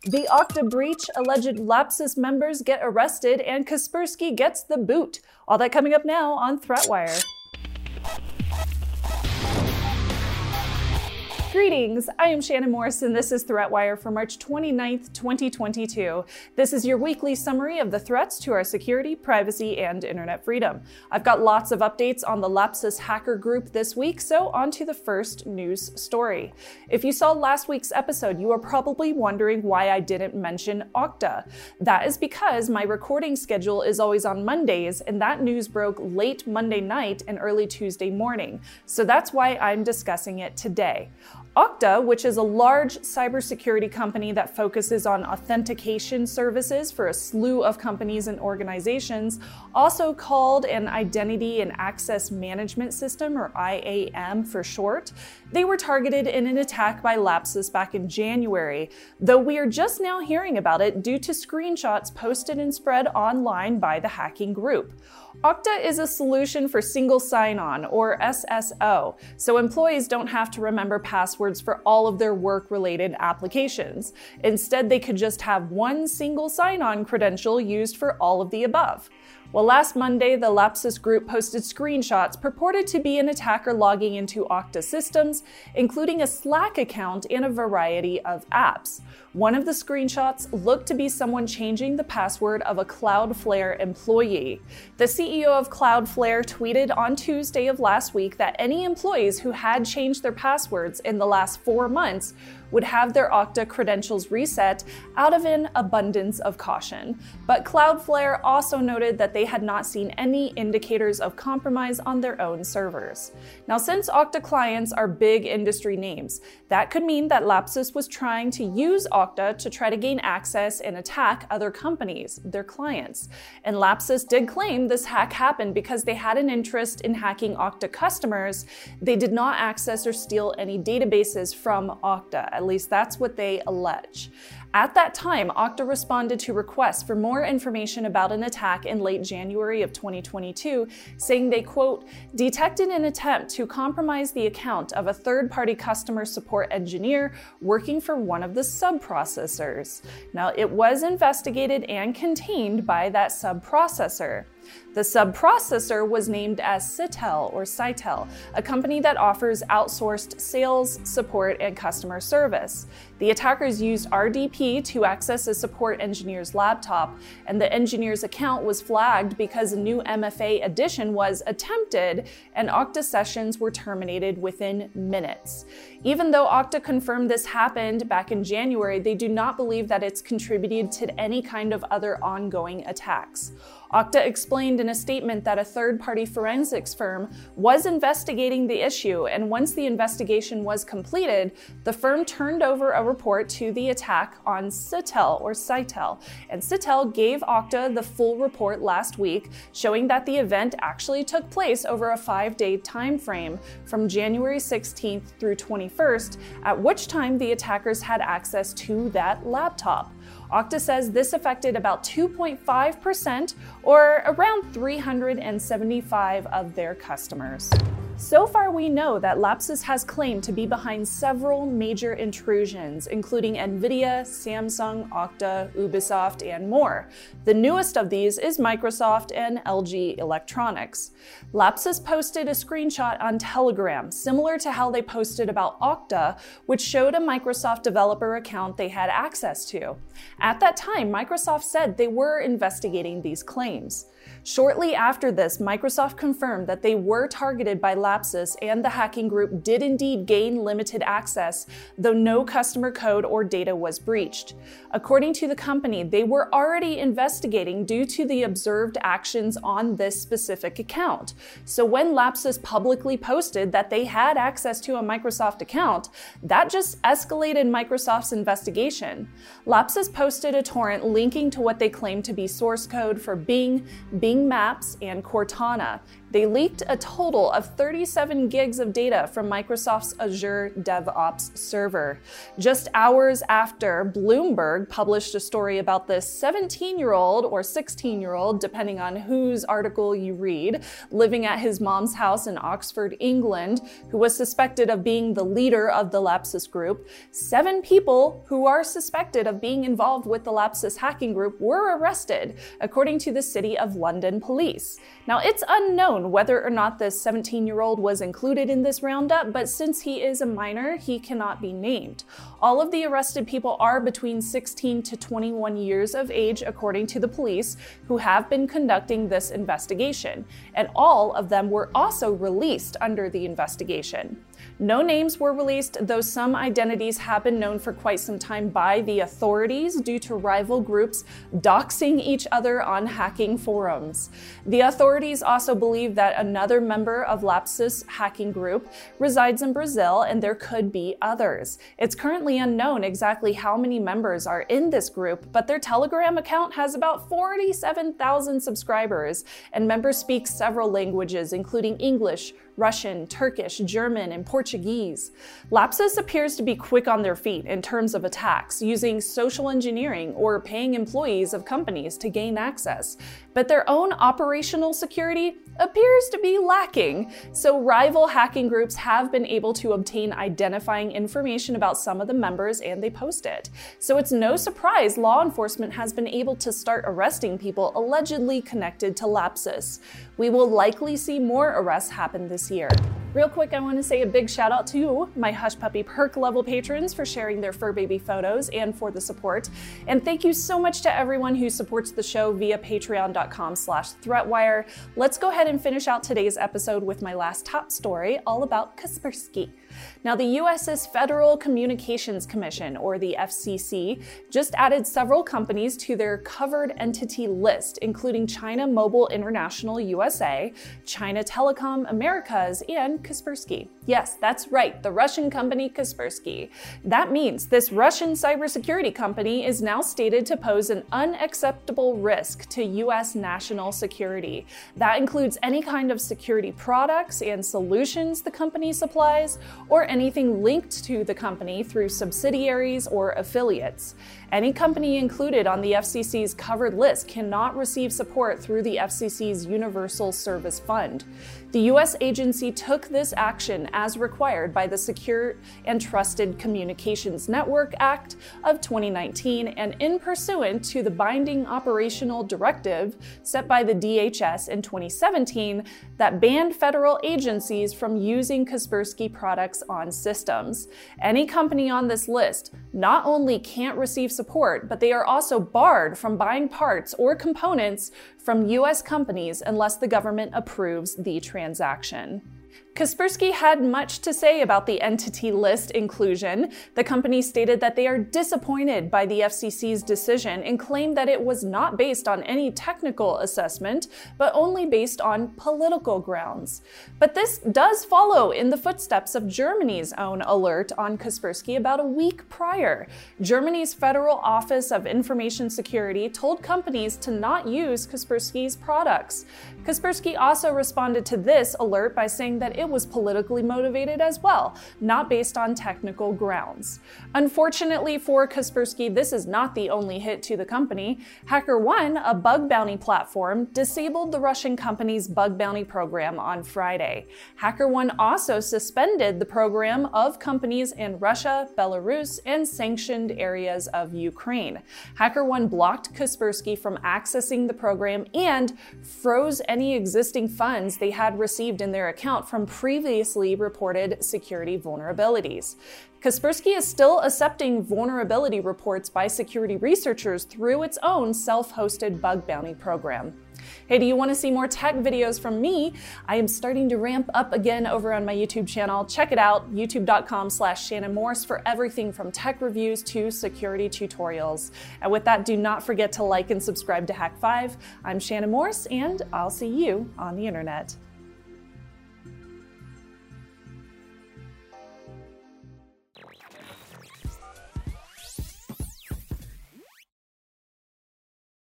The Okta breach, alleged Lapsus members get arrested, and Kaspersky gets the boot. All that coming up now on ThreatWire. Greetings, I am Shannon Morris and this is ThreatWire for March 29th, 2022. This is your weekly summary of the threats to our security, privacy, and internet freedom. I've got lots of updates on the Lapsus hacker group this week, so on to the first news story. If you saw last week's episode, you are probably wondering why I didn't mention Okta. That is because my recording schedule is always on Mondays, and that news broke late Monday night and early Tuesday morning. So that's why I'm discussing it today. Okta, which is a large cybersecurity company that focuses on authentication services for a slew of companies and organizations, also called an Identity and Access Management System, or IAM for short, they were targeted in an attack by Lapsus back in January, though we are just now hearing about it due to screenshots posted and spread online by the hacking group. Okta is a solution for single sign-on, or SSO, so employees don't have to remember passwords for all of their work-related applications. Instead, they could just have one single sign-on credential used for all of the above. Well, last Monday, the Lapsus group posted screenshots purported to be an attacker logging into Okta systems, including a Slack account and a variety of apps. One of the screenshots looked to be someone changing the password of a Cloudflare employee. The CEO of Cloudflare tweeted on Tuesday of last week that any employees who had changed their passwords in the last 4 months would have their Okta credentials reset out of an abundance of caution. But Cloudflare also noted that they had not seen any indicators of compromise on their own servers. Now, since Okta clients are big industry names, that could mean that Lapsus was trying to use Okta to try to gain access and attack other companies, their clients. And Lapsus did claim this hack happened because they had an interest in hacking Okta customers. They did not access or steal any databases from Okta. At least that's what they allege. At that time, Okta responded to requests for more information about an attack in late January of 2022, saying they, quote, detected an attempt to compromise the account of a third-party customer support engineer working for one of the sub-processors. Now, it was investigated and contained by that sub-processor. The sub-processor was named as Sitel, a company that offers outsourced sales, support, and customer service. The attackers used RDP to access a support engineer's laptop, and the engineer's account was flagged because a new MFA edition was attempted, and Okta sessions were terminated within minutes. Even though Okta confirmed this happened back in January, they do not believe that it's contributed to any kind of other ongoing attacks. Okta explained in a statement that a third-party forensics firm was investigating the issue, and once the investigation was completed, the firm turned over a report to the attack on Sitel, and Sitel gave Okta the full report last week, showing that the event actually took place over a 5-day time frame from January 16th through 21st, at which time the attackers had access to that laptop. Okta says this affected about 2.5%, or around 375 of their customers. So far, we know that Lapsus has claimed to be behind several major intrusions, including NVIDIA, Samsung, Okta, Ubisoft, and more. The newest of these is Microsoft and LG Electronics. Lapsus posted a screenshot on Telegram, similar to how they posted about Okta, which showed a Microsoft developer account they had access to. At that time, Microsoft said they were investigating these claims. Shortly after this, Microsoft confirmed that they were targeted by Lapsus and the hacking group did indeed gain limited access, though no customer code or data was breached. According to the company, they were already investigating due to the observed actions on this specific account. So when Lapsus publicly posted that they had access to a Microsoft account, that just escalated Microsoft's investigation. Lapsus posted a torrent linking to what they claimed to be source code for Bing Maps, and Cortana. They leaked a total of 37 gigs of data from Microsoft's Azure DevOps server. Just hours after Bloomberg published a story about this 17-year-old or 16-year-old, depending on whose article you read, living at his mom's house in Oxford, England, who was suspected of being the leader of the Lapsus group, 7 people who are suspected of being involved with the Lapsus hacking group were arrested, according to the City of London police. Now, it's unknown whether or not this 17-year-old was included in this roundup, but since he is a minor, he cannot be named. All of the arrested people are between 16 to 21 years of age, according to the police, who have been conducting this investigation, and all of them were also released under the investigation. No names were released, though some identities have been known for quite some time by the authorities due to rival groups doxing each other on hacking forums. The authorities also believe that another member of Lapsus hacking group resides in Brazil, and there could be others. It's currently unknown exactly how many members are in this group, but their Telegram account has about 47,000 subscribers, and members speak several languages, including English, Russian, Turkish, German, and Portuguese. Lapsus appears to be quick on their feet in terms of attacks, using social engineering or paying employees of companies to gain access. But their own operational security appears to be lacking, so rival hacking groups have been able to obtain identifying information about some of the members and they post it. So it's no surprise law enforcement has been able to start arresting people allegedly connected to Lapsus. We will likely see more arrests happen this year. Real quick, I want to say a big shout out to my Hush Puppy Perk level patrons for sharing their fur baby photos and for the support. And thank you so much to everyone who supports the show via patreon.com/threatwire. Let's go ahead and finish out today's episode with my last top story, all about Kaspersky. Now, the US's Federal Communications Commission, or the FCC, just added several companies to their covered entity list, including China Mobile International USA, China Telecom Americas, and Kaspersky. Yes, that's right, the Russian company Kaspersky. That means this Russian cybersecurity company is now stated to pose an unacceptable risk to US national security. That includes any kind of security products and solutions the company supplies, or anything linked to the company through subsidiaries or affiliates. Any company included on the FCC's covered list cannot receive support through the FCC's Universal Service Fund. The U.S. agency took this action as required by the Secure and Trusted Communications Network Act of 2019 and in pursuant to the binding operational directive set by the DHS in 2017 that banned federal agencies from using Kaspersky products on systems. Any company on this list not only can't receive support, but they are also barred from buying parts or components from U.S. companies unless the government approves the transaction. Kaspersky had much to say about the entity list inclusion. The company stated that they are disappointed by the FCC's decision and claimed that it was not based on any technical assessment, but only based on political grounds. But this does follow in the footsteps of Germany's own alert on Kaspersky about a week prior. Germany's Federal Office of Information Security told companies to not use Kaspersky's products. Kaspersky also responded to this alert by saying that it was politically motivated as well, not based on technical grounds. Unfortunately for Kaspersky, this is not the only hit to the company. HackerOne, a bug bounty platform, disabled the Russian company's bug bounty program on Friday. HackerOne also suspended the program of companies in Russia, Belarus, and sanctioned areas of Ukraine. HackerOne blocked Kaspersky from accessing the program and froze any existing funds they had received in their account from previously reported security vulnerabilities. Kaspersky is still accepting vulnerability reports by security researchers through its own self-hosted bug bounty program. Hey, do you want to see more tech videos from me? I am starting to ramp up again over on my YouTube channel. Check it out, youtube.com/Shannon Morse for everything from tech reviews to security tutorials. And with that, do not forget to like and subscribe to Hack5. I'm Shannon Morse, and I'll see you on the internet.